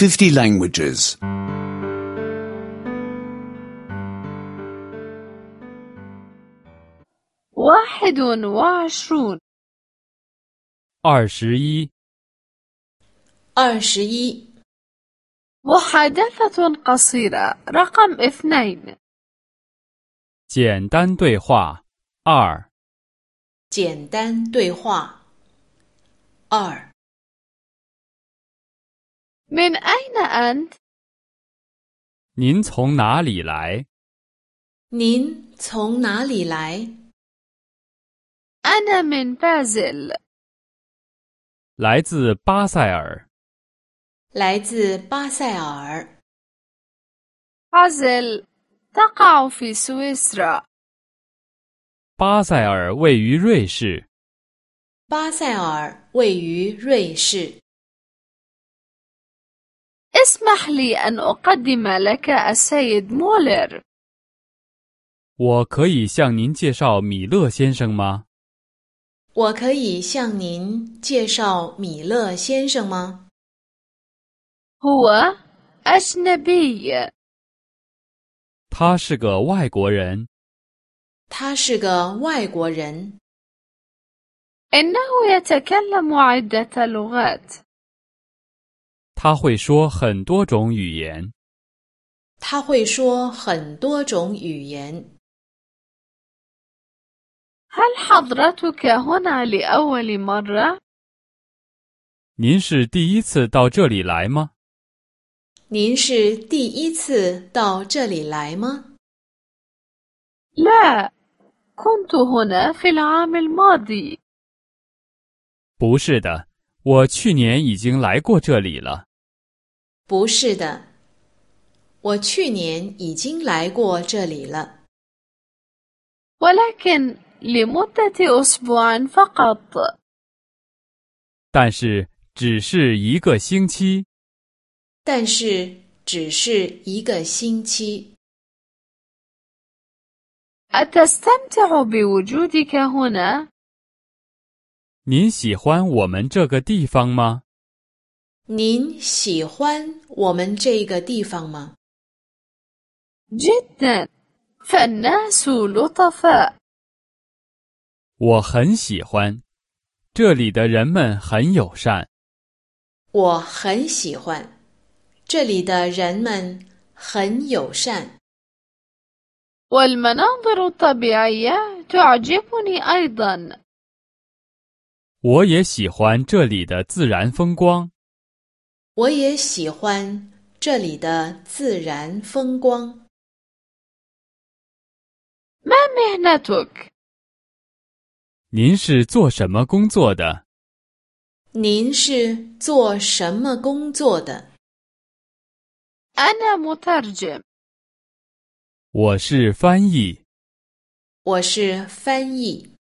50 languages. 21 21 21 محادثة قصيرة رقم 2 简单对话2 简单对话2 من أين أنت؟ 您从哪里来？ 您从哪里来？ أنا من بازل 来自巴塞尔。 来自巴塞尔。 بازل تقع في سويسرا 巴塞尔位于瑞士。 巴塞尔位于瑞士。 اسمح لي أن أقدم لك السيد مولر 我可以向您介绍米勒先生吗？ 我可以向您介绍米勒先生吗？ هو أجنبي 他是个外国人。 他是个外国人。 إنه يتكلم عدة لغات 他会说很多种语言。 他会说很多种语言。 هل حضرتك هنا لأول مرة؟ 您是第一次到这里来吗？ 您是第一次到这里来吗？ لا كنت هنا في العام الماضي 不是的，我去年已经来过这里了。 不是的，我去年已经来过这里了。 ولكن لمدة أسبوع فقط 但是只是一个星期。 但是只是一个星期。 أتستمتع بوجودك هنا؟ 您喜欢我们这个地方吗？ 您喜欢我们这个地方吗？ جدا فالناس لطفاء 我很喜欢，这里的人们很友善。 我很喜欢，这里的人们很友善。 والمناظر الطبيعية تعجبني أيضا 我也喜欢这里的自然风光。 我也喜欢这里的自然风光。 ما مهنتك؟ 您是做什么工作的？ 您是做什么工作的？ أنا مترجم 我是翻译。 我是翻译。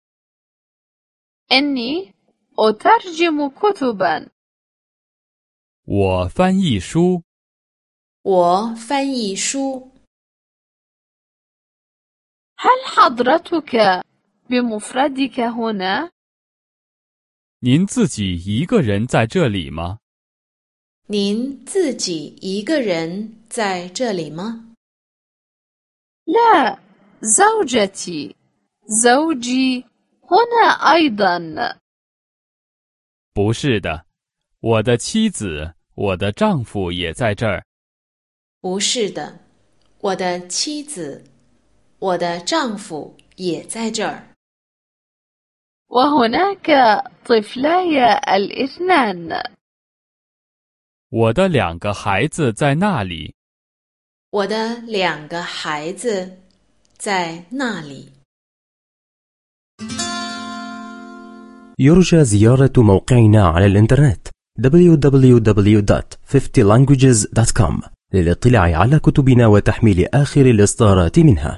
إني أترجم كتبا 我翻译书。 我翻译书。 هل حضرتك بمفردك هنا؟ 您自己一个人在这里吗？ 您自己一个人在这里吗？ لا زوجتي زوجي هنا أيضا 不是的，我的妻子，我的丈夫也在这儿。 不是的，我的妻子，我的丈夫也在这儿。 وهناك طفلاي الاثنان 我的2个孩子在那里。 我的2个孩子在那里。 يرجى زيارة موقعنا على الإنترنت www.50languages.com للاطلاع على كتبنا وتحميل آخر الإصدارات منها.